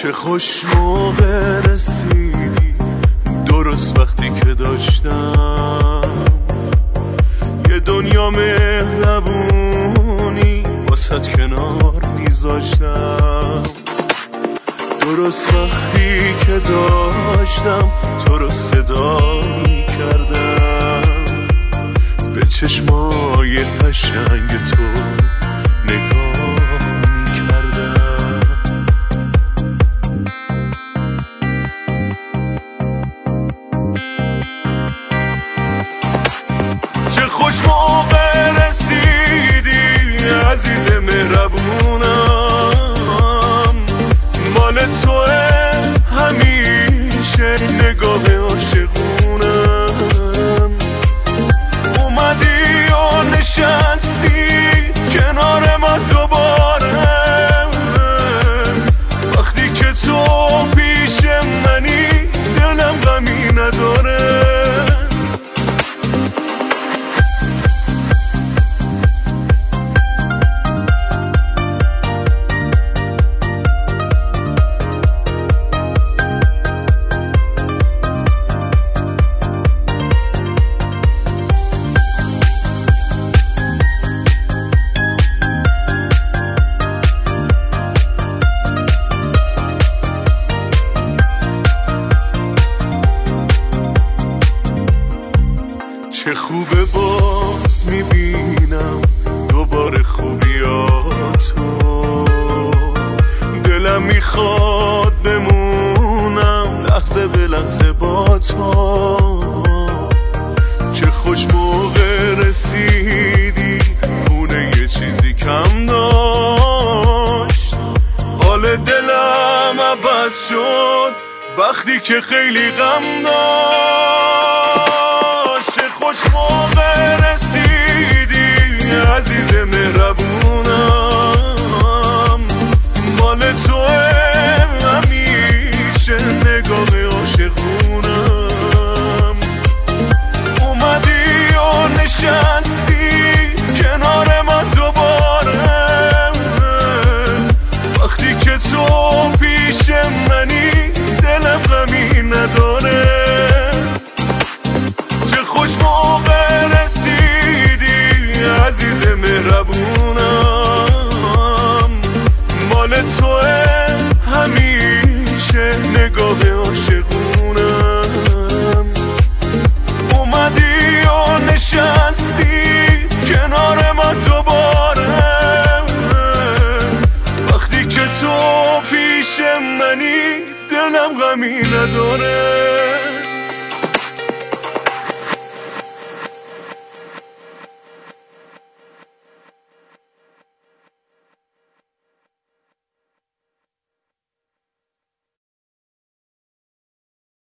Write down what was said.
چه خوش موقع رسیدی، درست وقتی که داشتم یه دنیا مهربونی واسط کنار میذاشتم. درست وقتی که داشتم تو رو صدا میکردم، به چشمای قشنگ تو نگاه میکردم. چه خوش موقع رسیدی عزیز مهربونم، مال توه همیشه نگاه عاشقونم. اومدی و نشستی کنار من دوباره، وقتی که تو پیش منی دلم غمی نداره. چه خوبه باز میبینم دوباره خوبیاتو، دلم میخواد بمونم لحظه به لحظه با تو. چه خوش موقع رسیدی خونه یه چیزی کم داشت، حال دلم عوض شد وقتی که خیلی غم داشت. چه خوش موقع رسیدی عزیز مهربونم، مال توه همیشه نگاه عاشقونم. اومدی و نشستی کنار من دوباره، وقتی که تو پیش منی دلم غمی نداره. خوش موقع رسیدی عزیز مهربونم، مال توه همیشه نگاه عاشقونم. اومدی و نشستی کنار من دوباره، وقتی که تو پیش منی دلم غمی نداره.